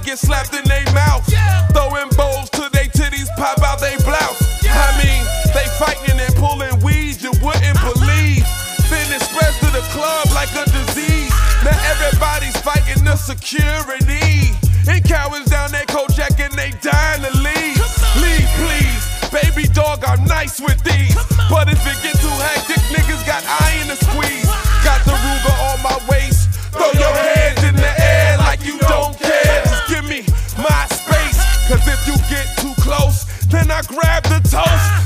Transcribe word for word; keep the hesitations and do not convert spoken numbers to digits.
get slapped in they mouth. Throwing bowls till they titties pop out they blouse. I mean, they fighting and pulling weeds you wouldn't believe. Then it spreads to the club like a disease. Now everybody's fighting the security. And cowards down that Kojak and they dying to leave. Leave, please. Baby dog, I'm nice with these. But if it get too hectic, niggas got iron to squeeze. Got the Ruger on my waist. Throw your hands in the air like you don't care. Just give me my space. Cause if you get too close, then I grab the toast.